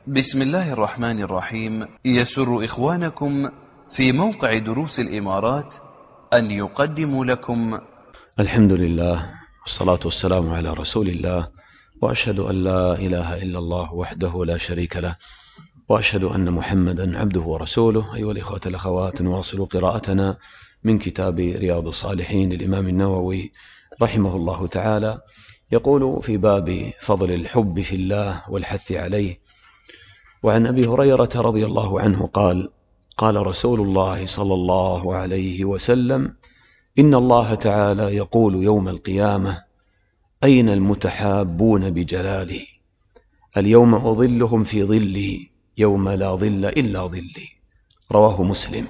بسم الله الرحمن الرحيم. يسر إخوانكم في موقع دروس الإمارات أن يقدموا لكم الحمد لله والصلاة والسلام على رسول الله، وأشهد أن لا إله إلا الله وحده لا شريك له، وأشهد أن محمدا عبده ورسوله. أيها الإخوة الأخوات، نواصل قراءتنا من كتاب رياض الصالحين للإمام النووي رحمه الله تعالى. يقول في باب فضل الحب في الله والحث عليه: وعن أبي هريرة رضي الله عنه قال: قال رسول الله صلى الله عليه وسلم: إن الله تعالى يقول يوم القيامة: أين المتحابون بجلالي؟ اليوم أظلهم في ظلي يوم لا ظل إلا ظلي. رواه مسلم.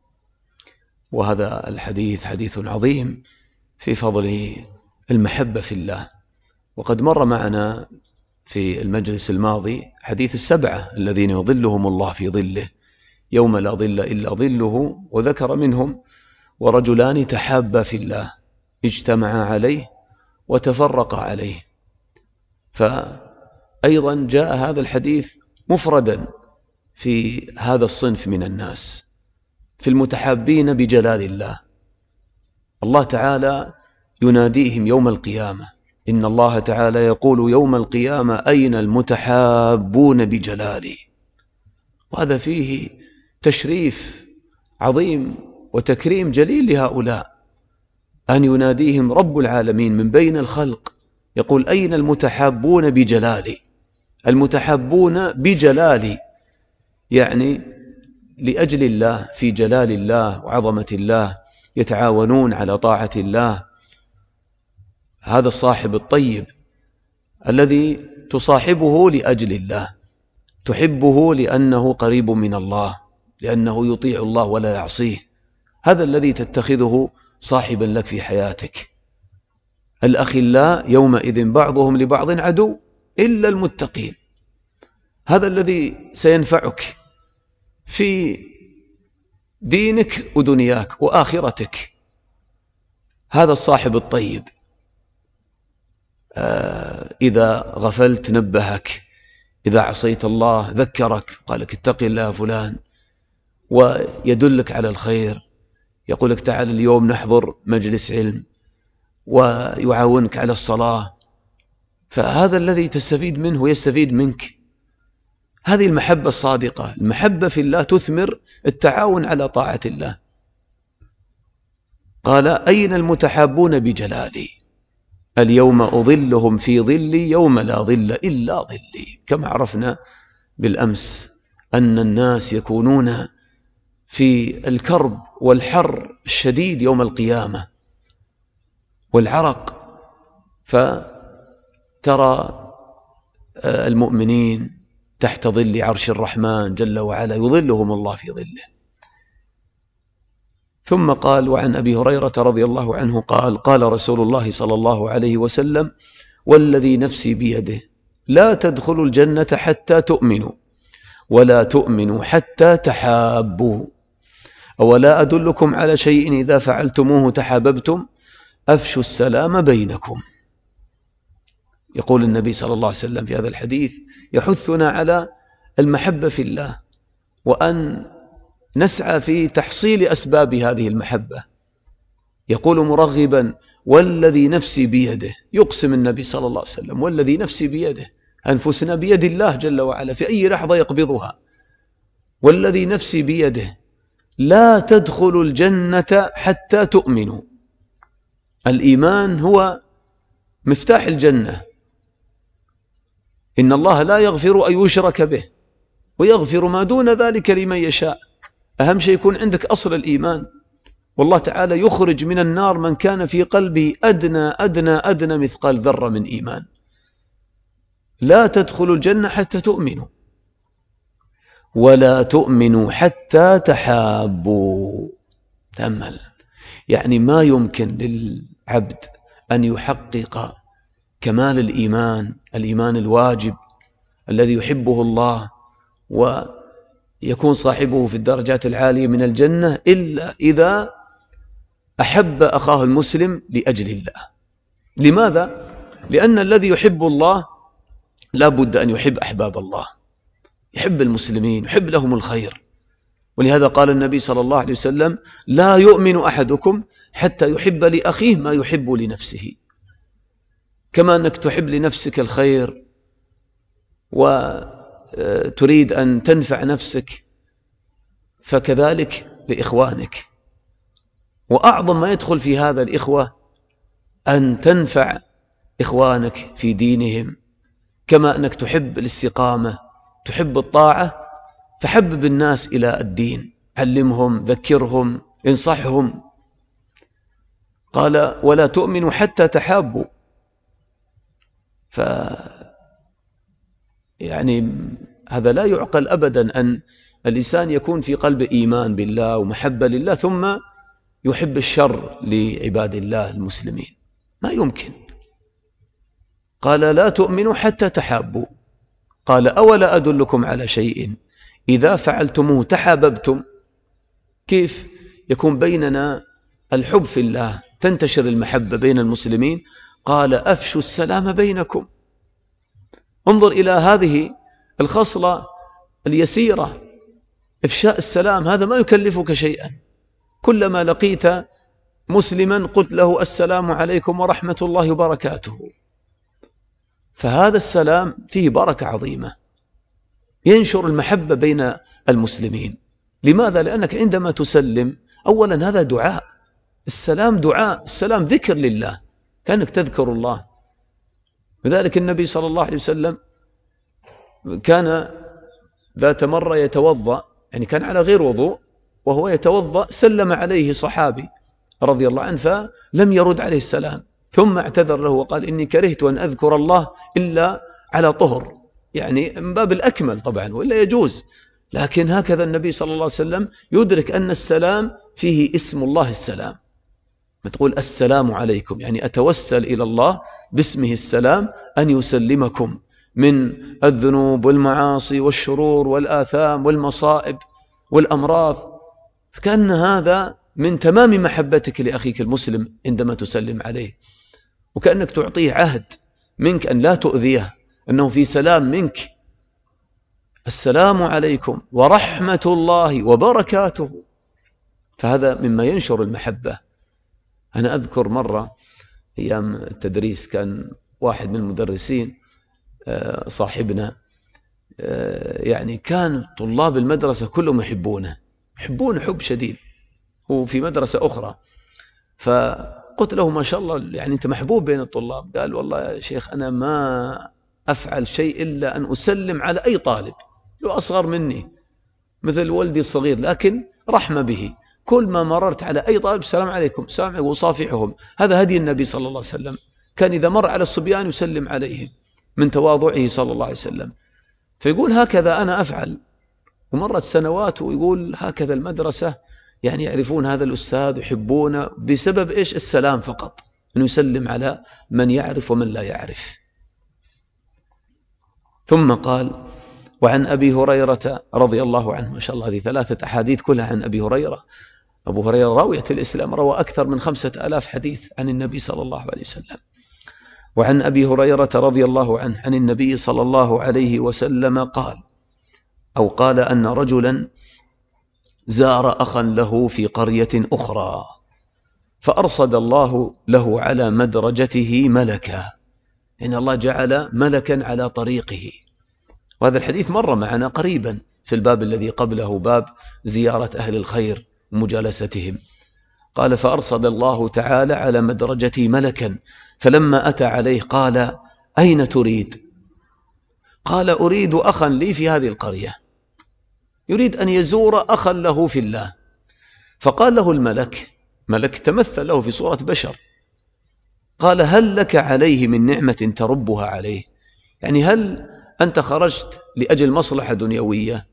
وهذا الحديث حديث عظيم في فضل المحبة في الله، وقد مر معنا في المجلس الماضي حديث السبعة الذين يظلهم الله في ظله يوم لا ظل إلا ظله، وذكر منهم: ورجلان تحابا في الله اجتمعا عليه وتفرقا عليه. فأيضا جاء هذا الحديث مفردا في هذا الصنف من الناس، في المتحابين بجلال الله. الله تعالى يناديهم يوم القيامة: إن الله تعالى يقول يوم القيامة: أين المتحابون بجلالي؟ وهذا فيه تشريف عظيم وتكريم جليل لهؤلاء، أن يناديهم رب العالمين من بين الخلق يقول: أين المتحابون بجلالي؟ المتحابون بجلالي يعني لأجل الله، في جلال الله وعظمة الله، يتعاونون على طاعة الله. هذا الصاحب الطيب الذي تصاحبه لأجل الله، تحبه لأنه قريب من الله، لأنه يطيع الله ولا يعصيه. هذا الذي تتخذه صاحبا لك في حياتك. الأخلاء يومئذ بعضهم لبعض عدو إلا المتقين. هذا الذي سينفعك في دينك ودنياك وآخرتك، هذا الصاحب الطيب. إذا غفلت نبهك، إذا عصيت الله ذكرك، قال لك: اتق الله فلان، ويدلك على الخير، يقول لك: تعال اليوم نحضر مجلس علم، ويعاونك على الصلاة. فهذا الذي تستفيد منه ويستفيد منك. هذه المحبة الصادقة. المحبة في الله تثمر التعاون على طاعة الله. قال: أين المتحابون بجلالي؟ اليوم أظلهم في ظلي يوم لا ظل إلا ظلي. كما عرفنا بالأمس أن الناس يكونون في الكرب والحر الشديد يوم القيامة والعرق، فترى المؤمنين تحت ظل عرش الرحمن جل وعلا يظلهم الله في ظله. ثم قال: وعن أبي هريرة رضي الله عنه قال: قال رسول الله صلى الله عليه وسلم: والذي نفسي بيده لا تدخلوا الجنة حتى تؤمنوا، ولا تؤمنوا حتى تحابوا، أولا أدلكم على شيء إذا فعلتموه تحاببتم؟ أفشوا السلام بينكم. يقول النبي صلى الله عليه وسلم في هذا الحديث يحثنا على المحبة في الله، وأن نسعى في تحصيل أسباب هذه المحبة. يقول مرغبا: والذي نفسي بيده. يقسم النبي صلى الله عليه وسلم: والذي نفسي بيده، أنفسنا بيد الله جل وعلا، في أي لحظة يقبضها. والذي نفسي بيده لا تدخلوا الجنة حتى تؤمنوا. الإيمان هو مفتاح الجنة. إن الله لا يغفر أن يشرك به ويغفر ما دون ذلك لمن يشاء. أهم شيء يكون عندك أصل الإيمان. والله تعالى يخرج من النار من كان في قلبه أدنى مثقال ذرة من إيمان. لا تدخلوا الجنة حتى تؤمنوا، ولا تؤمنوا حتى تحابوا. تأمل، يعني ما يمكن للعبد أن يحقق كمال الإيمان الواجب الذي يحبه الله ويكون صاحبه في الدرجات العالية من الجنة إلا إذا أحب أخاه المسلم لأجل الله. لماذا؟ لأن الذي يحب الله لا بد أن يحب أحباب الله. يحب المسلمين، يحب لهم الخير. ولهذا قال النبي صلى الله عليه وسلم: لا يؤمن أحدكم حتى يحب لأخيه ما يحب لنفسه. كما أنك تحب لنفسك الخير وتريد أن تنفع نفسك، فكذلك لإخوانك. وأعظم ما يدخل في هذا الإخوة أن تنفع إخوانك في دينهم، كما أنك تحب الاستقامة، تحب الطاعة، فحبب الناس إلى الدين، علمهم، ذكرهم، انصحهم. قال: ولا تؤمنوا حتى تحابوا. يعني هذا لا يعقل أبدا أن الإنسان يكون في قلب إيمان بالله ومحبة لله ثم يحب الشر لعباد الله المسلمين، ما يمكن. قال: لا تؤمنوا حتى تحابوا. قال: أولا أدلكم على شيء إذا فعلتموه تحاببتم؟ كيف يكون بيننا الحب في الله، تنتشر المحبة بين المسلمين؟ قال: أفشوا السلام بينكم. انظر إلى هذه الخصلة اليسيرة، إفشاء السلام، هذا ما يكلفك شيئا. كلما لقيت مسلما قلت له: السلام عليكم ورحمة الله وبركاته. فهذا السلام فيه بركة عظيمة، ينشر المحبة بين المسلمين. لماذا؟ لأنك عندما تسلم أولا هذا دعاء، السلام دعاء، السلام ذكر لله، كأنك تذكر الله. لذلك النبي صلى الله عليه وسلم كان ذات مرة يتوضأ، يعني كان على غير وضوء وهو يتوضأ، سلم عليه صحابي رضي الله عنه فلم يرد عليه السلام، ثم اعتذر له وقال: إني كرهت أن أذكر الله إلا على طهر، يعني من باب الأكمل طبعا، وإلا يجوز. لكن هكذا النبي صلى الله عليه وسلم يدرك أن السلام فيه اسم الله السلام. ما تقول السلام عليكم، يعني أتوسل إلى الله باسمه السلام أن يسلمكم من الذنوب والمعاصي والشرور والآثام والمصائب والأمراض. فكأن هذا من تمام محبتك لأخيك المسلم عندما تسلم عليه، وكأنك تعطيه عهد منك أن لا تؤذيه، أنه في سلام منك. السلام عليكم ورحمة الله وبركاته، فهذا مما ينشر المحبة. أنا أذكر مرة أيام التدريس كان واحد من المدرسين صاحبنا، يعني كان طلاب المدرسة كلهم يحبونه حب شديد، وفي مدرسة أخرى. فقلت له: ما شاء الله، يعني أنت محبوب بين الطلاب. قال: والله يا شيخ أنا ما أفعل شيء إلا أن أسلم على أي طالب لو أصغر مني مثل ولدي الصغير، لكن رحمة به، كل ما مررت على أي طالب السلام عليكم، السلام عليكم، وصافحهم. هذا هدي النبي صلى الله عليه وسلم، كان إذا مر على الصبيان يسلم عليهم من تواضعه صلى الله عليه وسلم. فيقول: هكذا أنا أفعل. ومرت سنوات ويقول: هكذا المدرسة يعني يعرفون هذا الأستاذ يحبونه بسبب إيش؟ السلام فقط، أنه يسلم على من يعرف ومن لا يعرف. ثم قال: وعن أبي هريرة رضي الله عنه. ما شاء الله، هذه 3 أحاديث كلها عن أبي هريرة. أبو هريرة راوية الإسلام، روى أكثر من 5000 حديث عن النبي صلى الله عليه وسلم. وعن أبي هريرة رضي الله عنه عن النبي صلى الله عليه وسلم قال، أو قال أن رجلا زار أخا له في قرية أخرى، فأرصد الله له على مدرجته ملكا، إن الله جعل ملكا على طريقه. وهذا الحديث مر معنا قريبا في الباب الذي قبله، باب زيارة أهل الخير ومجالستهم. قال: فأرصد الله تعالى على مدرجته ملكا، فلما أتى عليه قال: أين تريد؟ قال: أريد أخا لي في هذه القرية، يريد أن يزور أخا له في الله. فقال له الملك، ملك تمثل له في صورة بشر، قال: هل لك عليه من نعمة تربها عليه؟ يعني هل أنت خرجت لأجل مصلحة دنيوية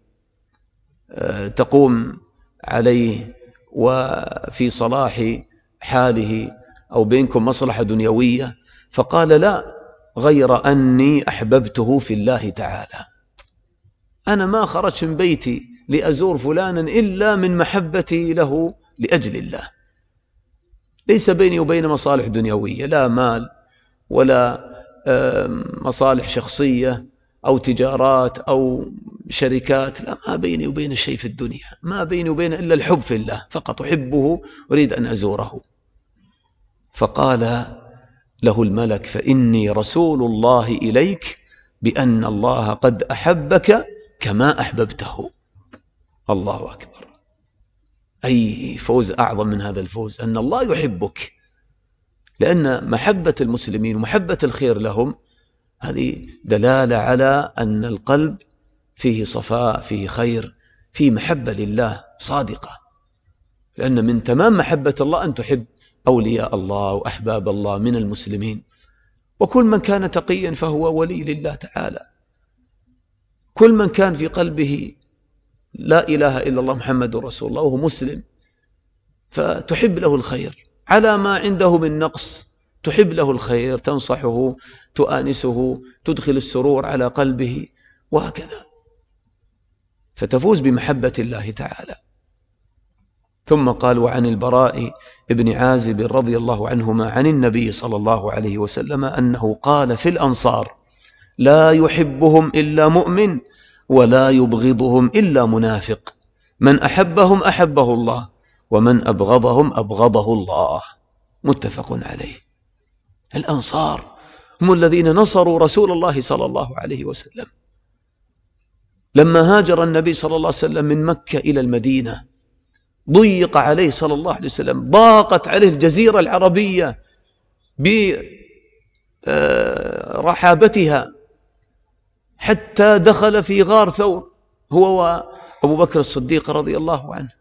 تقوم عليه وفي صلاح حاله أو بينكم مصلحة دنيوية؟ فقال: لا، غير أني أحببته في الله تعالى، أنا ما خرجت من بيتي لأزور فلانا إلا من محبتي له لأجل الله، ليس بيني وبين مصالح دنيوية، لا مال ولا مصالح شخصية أو تجارات أو شركات، لا، ما بيني وبين شيء في الدنيا، ما بيني وبين إلا الحب في الله فقط، أحبه أريد أن أزوره. فقال له الملك: فإني رسول الله إليك بأن الله قد أحبك كما أحببته. الله أكبر! أي فوز أعظم من هذا الفوز، أن الله يحبك، لأن محبة المسلمين ومحبة الخير لهم هذه دلالة على أن القلب فيه صفاء، فيه خير، فيه محبة لله صادقة. لأن من تمام محبة الله أن تحب أولياء الله وأحباب الله من المسلمين. وكل من كان تقيا فهو ولي لله تعالى. كل من كان في قلبه لا إله إلا الله محمد رسول الله وهو مسلم، فتحب له الخير على ما عنده من نقص، تحب له الخير، تنصحه، تؤانسه، تدخل السرور على قلبه، وهكذا، فتفوز بمحبة الله تعالى. ثم قال: وعن البراء بن عازب رضي الله عنهما عن النبي صلى الله عليه وسلم أنه قال في الأنصار: لا يحبهم إلا مؤمن ولا يبغضهم إلا منافق، من أحبهم أحبه الله ومن أبغضهم أبغضه الله. متفق عليه. الأنصار هم الذين نصروا رسول الله صلى الله عليه وسلم لما هاجر النبي صلى الله عليه وسلم من مكة إلى المدينة. ضيق عليه صلى الله عليه وسلم، ضاقت عليه الجزيرة العربية برحابتها، حتى دخل في غار ثور هو وأبو بكر الصديق رضي الله عنه.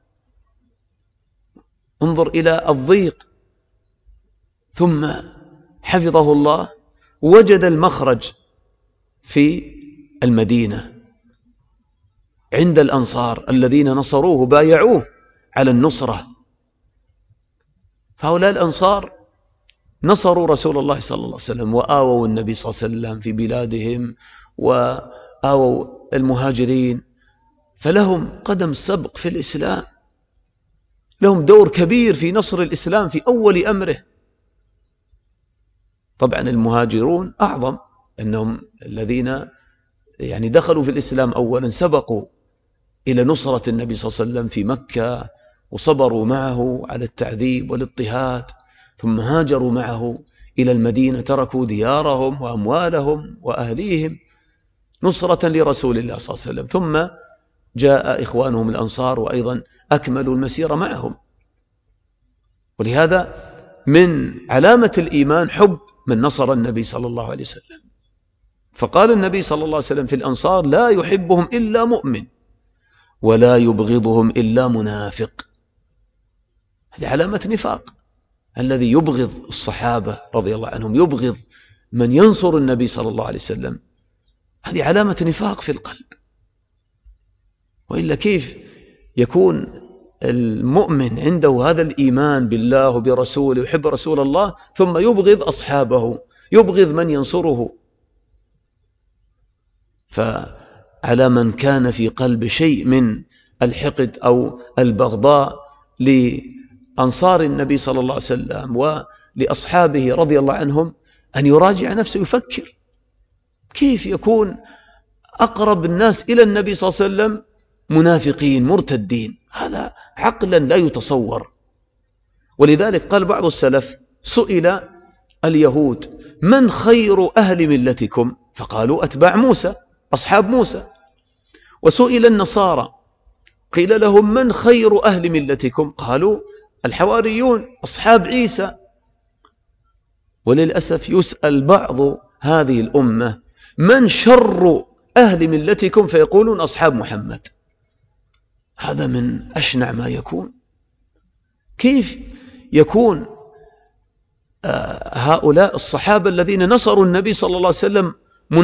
انظر إلى الضيق، ثم حفظه الله، وجد المخرج في المدينة عند الأنصار الذين نصروه، بايعوه على النصرة. فهؤلاء الأنصار نصروا رسول الله صلى الله عليه وسلم، وآووا النبي صلى الله عليه وسلم في بلادهم، وآووا المهاجرين، فلهم قدم سبق في الإسلام، لهم دور كبير في نصر الإسلام في أول أمره. طبعا المهاجرون أعظم، أنهم الذين يعني دخلوا في الإسلام أولا، سبقوا إلى نصرة النبي صلى الله عليه وسلم في مكة، وصبروا معه على التعذيب والاضطهاد، ثم هاجروا معه إلى المدينة، تركوا ديارهم وأموالهم وأهليهم نصرة لرسول الله صلى الله عليه وسلم. ثم جاء إخوانهم الأنصار وأيضا أكملوا المسيرة معهم. ولهذا من علامة الإيمان حب من نصر النبي صلى الله عليه وسلم. فقال النبي صلى الله عليه وسلم في الأنصار: لا يحبهم إلا مؤمن ولا يبغضهم إلا منافق. هذه علامة نفاق، الذي يبغض الصحابة رضي الله عنهم، يبغض من ينصر النبي صلى الله عليه وسلم، هذه علامة نفاق في القلب. وإلا كيف يكون المؤمن عنده هذا الإيمان بالله وبرسوله، يحب رسول الله، ثم يبغض أصحابه، يبغض من ينصره؟ فعلى من كان في قلب شيء من الحقد أو البغضاء لأنصار النبي صلى الله عليه وسلم ولأصحابه رضي الله عنهم أن يراجع نفسه، يفكر كيف يكون أقرب الناس إلى النبي صلى الله عليه وسلم منافقين مرتدين. هذا عقلا لا يتصور. ولذلك قال بعض السلف: سئل اليهود: من خير أهل ملتكم؟ فقالوا: أتباع موسى، أصحاب موسى. وسئل النصارى قيل لهم: من خير أهل ملتكم؟ قالوا: الحواريون، أصحاب عيسى. وللأسف يسأل بعض هذه الأمة: من شر أهل ملتكم؟ فيقولون: أصحاب محمد. هذا من أشنع ما يكون. كيف يكون هؤلاء الصحابة الذين نصروا النبي صلى الله عليه وسلم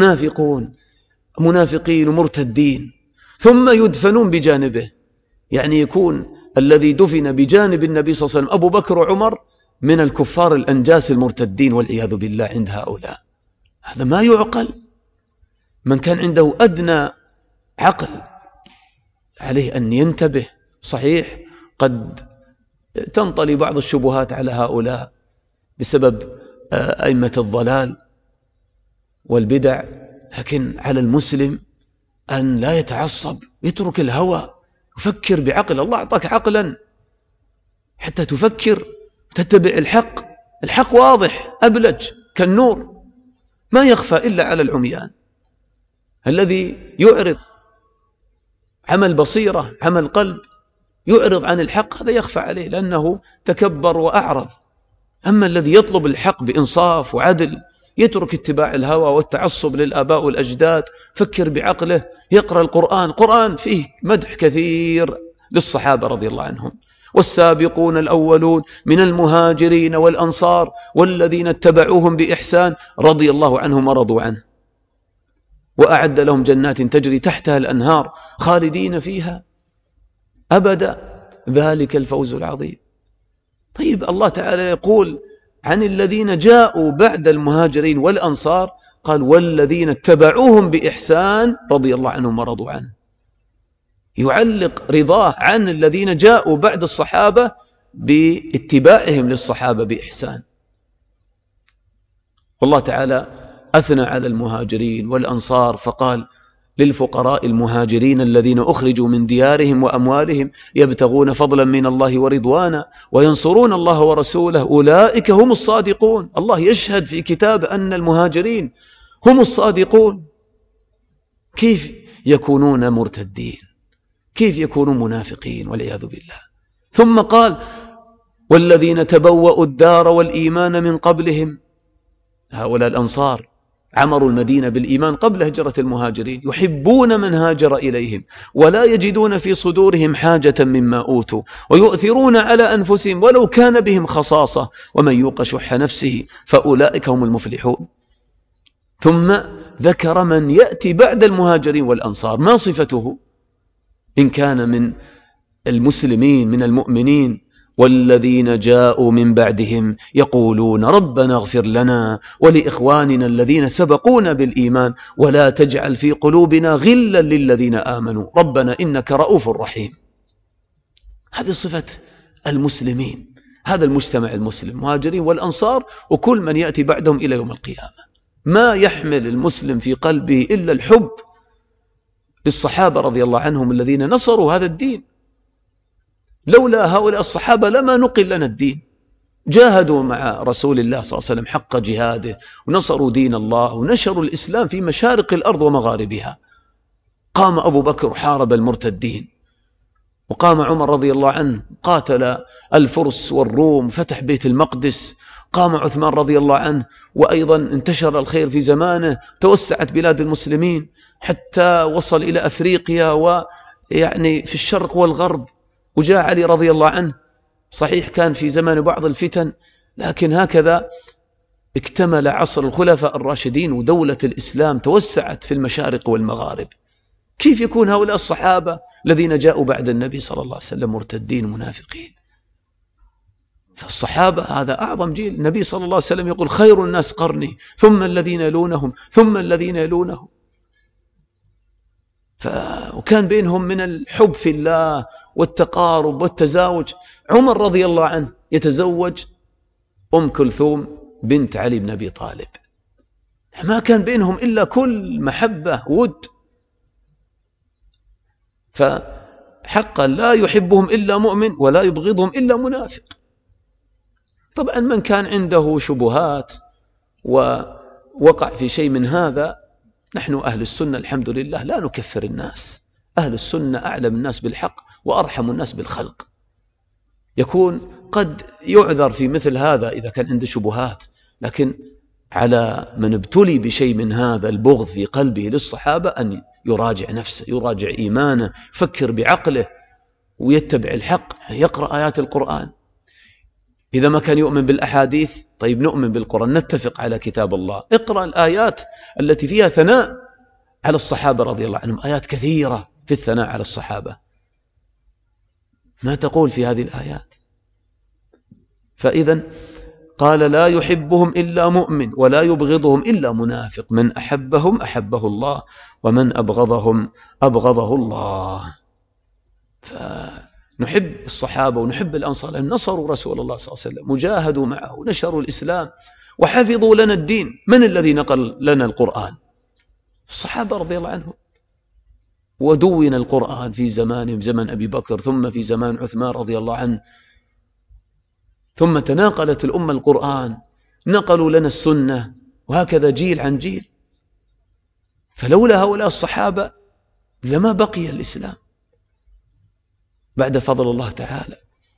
منافقين ومرتدين، ثم يدفنون بجانبه؟ يعني يكون الذي دفن بجانب النبي صلى الله عليه وسلم أبو بكر وعمر من الكفار الأنجاس المرتدين والعياذ بالله عند هؤلاء. هذا ما يعقل. من كان عنده أدنى عقل عليه أن ينتبه. صحيح قد تنطلي بعض الشبهات على هؤلاء بسبب أئمة الضلال والبدع، لكن على المسلم أن لا يتعصب، يترك الهوى، يفكر بعقل. الله أعطاك عقلا حتى تفكر وتتبع الحق. الحق واضح أبلج كالنور، ما يخفى إلا على العميان. الذي يعرض عمل بصيرة، عمل قلب، يعرض عن الحق، هذا يخفى عليه لأنه تكبر وأعرض. أما الذي يطلب الحق بإنصاف وعدل، يترك اتباع الهوى والتعصب للآباء والأجداد، فكر بعقله، يقرأ القرآن فيه مدح كثير للصحابة رضي الله عنهم. والسابقون الأولون من المهاجرين والأنصار والذين اتبعوهم بإحسان رضي الله عنهم ورضوا عنه وأعد لهم جنات تجري تحتها الأنهار خالدين فيها أبدا، ذلك الفوز العظيم. طيب الله تعالى يقول عن الذين جاءوا بعد المهاجرين والأنصار، قال والذين اتبعوهم بإحسان رضي الله عنهم ورضوا عنه. يعلق رضاه عن الذين جاءوا بعد الصحابة باتباعهم للصحابة بإحسان. والله تعالى أثنى على المهاجرين والأنصار فقال للفقراء المهاجرين الذين أخرجوا من ديارهم وأموالهم يبتغون فضلا من الله ورضوانا وينصرون الله ورسوله أولئك هم الصادقون. الله يشهد في كتاب أن المهاجرين هم الصادقون. كيف يكونون مرتدين؟ كيف يكونون منافقين والعياذ بالله؟ ثم قال والذين تبوأوا الدار والإيمان من قبلهم، هؤلاء الأنصار عمروا المدينة بالإيمان قبل هجرة المهاجرين، يحبون من هاجر إليهم ولا يجدون في صدورهم حاجة مما أوتوا ويؤثرون على أنفسهم ولو كان بهم خصاصة ومن يوق شح نفسه فأولئك هم المفلحون. ثم ذكر من يأتي بعد المهاجرين والأنصار، ما صفته إن كان من المسلمين من المؤمنين. والذين جاءوا من بعدهم يقولون ربنا اغفر لنا ولإخواننا الذين سبقونا بالإيمان ولا تجعل في قلوبنا غلا للذين آمنوا ربنا إنك رؤوف رحيم. هذه صفة المسلمين، هذا المجتمع المسلم، مهاجرين والأنصار وكل من يأتي بعدهم إلى يوم القيامة. ما يحمل المسلم في قلبه إلا الحب للصحابة رضي الله عنهم الذين نصروا هذا الدين. لولا هؤلاء الصحابة لما نقل لنا الدين. جاهدوا مع رسول الله صلى الله عليه وسلم حق جهاده ونصروا دين الله ونشروا الإسلام في مشارق الأرض ومغاربها. قام أبو بكر حارب المرتدين، وقام عمر رضي الله عنه قاتل الفرس والروم فتح بيت المقدس، قام عثمان رضي الله عنه وأيضا انتشر الخير في زمانه، توسعت بلاد المسلمين حتى وصل إلى أفريقيا ويعني في الشرق والغرب. وجاء علي رضي الله عنه، صحيح كان في زمان بعض الفتن، لكن هكذا اكتمل عصر الخلفاء الراشدين ودولة الإسلام توسعت في المشارق والمغارب. كيف يكون هؤلاء الصحابة الذين جاءوا بعد النبي صلى الله عليه وسلم مرتدين منافقين؟ فالصحابة هذا أعظم جيل. النبي صلى الله عليه وسلم يقول خير الناس قرني ثم الذين يلونهم ثم الذين يلونهم. وكان بينهم من الحب في الله والتقارب والتزاوج. عمر رضي الله عنه يتزوج أم كلثوم بنت علي بن أبي طالب، ما كان بينهم إلا كل محبة ود. فحقا لا يحبهم إلا مؤمن ولا يبغضهم إلا منافق. طبعا من كان عنده شبهات ووقع في شيء من هذا، نحن أهل السنة الحمد لله لا نكفر الناس. أهل السنة أعلم الناس بالحق وأرحم الناس بالخلق. يكون قد يعذر في مثل هذا إذا كان عنده شبهات، لكن على من ابتلي بشيء من هذا البغض في قلبه للصحابة أن يراجع نفسه، يراجع إيمانه، يفكر بعقله ويتبع الحق، يقرأ آيات القرآن. إذا ما كان يؤمن بالأحاديث، طيب نؤمن بالقرآن، نتفق على كتاب الله. اقرأ الآيات التي فيها ثناء على الصحابة رضي الله عنهم، آيات كثيرة في الثناء على الصحابة. ما تقول في هذه الآيات؟ فإذا قال لا يحبهم إلا مؤمن ولا يبغضهم إلا منافق، من أحبهم أحبه الله ومن أبغضهم أبغضه الله. فنحب الصحابة ونحب الأنصار لأن نصروا رسول الله صلى الله عليه وسلم وجاهدوا معه ونشروا الإسلام وحفظوا لنا الدين. من الذي نقل لنا القرآن؟ الصحابة رضي الله عنهم. ودون القرآن في زمانهم، زمن أبي بكر، ثم في زمان عثمان رضي الله عنه، ثم تناقلت الأمة القرآن، نقلوا لنا السنة، وهكذا جيل عن جيل. فلولا هؤلاء الصحابة لما بقي الإسلام بعد فضل الله تعالى.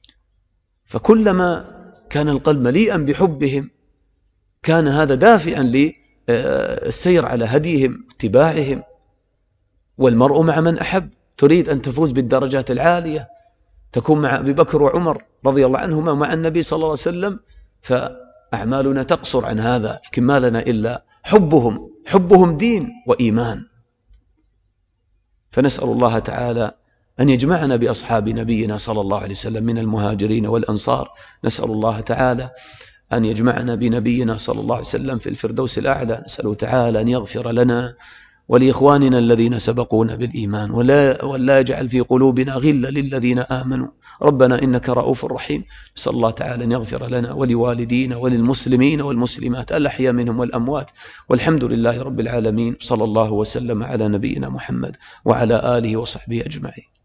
فكلما كان القلب مليئا بحبهم كان هذا دافعا للسير على هديهم، اتباعهم. والمرء مع من أحب. تريد أن تفوز بالدرجات العالية، تكون مع أبي بكر وعمر رضي الله عنهما ومع النبي صلى الله عليه وسلم، فأعمالنا تقصر عن هذا، لكن ما لنا إلا حبهم. حبهم دين وإيمان. فنسأل الله تعالى أن يجمعنا بأصحاب نبينا صلى الله عليه وسلم من المهاجرين والأنصار. نسأل الله تعالى أن يجمعنا بنبينا صلى الله عليه وسلم في الفردوس الأعلى. نسأله تعالى أن يغفر لنا ولإخواننا الذين سبقونا بالإيمان، ولا يجعل في قلوبنا غلا للذين آمنوا. ربنا إنك رؤوف رحيم. نسأل الله تعالى أن يغفر لنا ولوالدينا وللمسلمين والمسلمات الأحياء منهم والأموات، والحمد لله رب العالمين. صلى الله وسلم على نبينا محمد وعلى آله وصحبه أجمعين.